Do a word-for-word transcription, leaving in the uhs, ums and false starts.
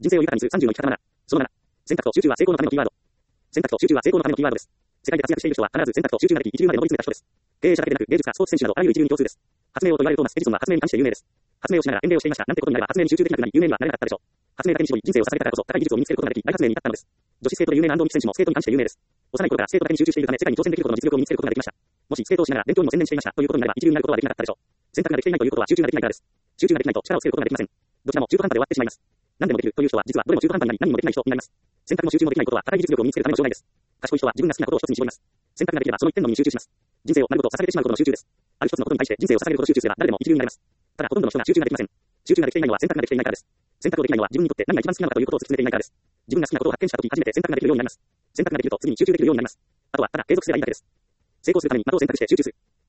人生を豊かにするさんじゅうの生き方なな。そのなな。選択と集中は成功のためのキーワード。選択と集中は成功のためのキーワードです。世界で活躍している人は必ず選択と集中ができ一流まで上り詰めた人です。経営者だけでなく芸術家、スポーツ選手などあらゆる一流に共通です。発明王と言われるトーマス・エジソンは発明に関して有名です。発明をしながら演芸をしていました。なんてことになれば発明に集中できなくなり有名にはなれなかったでしょう。発明だけに絞り人生を捧げたからこそ高い技術を身につけることができ大発明に至ったのです。女子スケートで有名な安藤美希選手もスケートに関して有名です。幼い頃からスケートだけに集中しているため世界に挑戦できるほどの実力を身につけることができました。もしスケートをしながら勉強にも専念していましたということになれば一流になることはできなかったでしょう。選択ができていないということは集中ができないからです。集中ができないと力をつけることができません。どちらも中途半端で終わってしまいます。何でもできるという人は実はどれも中途半端になり何もできない人になります。選択も集中もできないことは高い技術力を身につけるための障害です。賢い人は自分が好きなことを一つに絞ります。選択ができればその一点のみに集中します。人生を丸ごと捧げてしまうことの集中です。ある一つのことに対して人生を捧げることを集中すれば誰でも一流になれます。ただほとんどの人が集中ができません。集中ができていないのは選択ができていないからです。選択をできないのは自分にとって何が一番好きなのかということを突き詰めていないからです。自分が好きなことを発見したとき初めて選択ができるようになります。選択ができると次に集中できるようになります。あとはただ継続すればいいだけです。成功するために的を選択して集中する。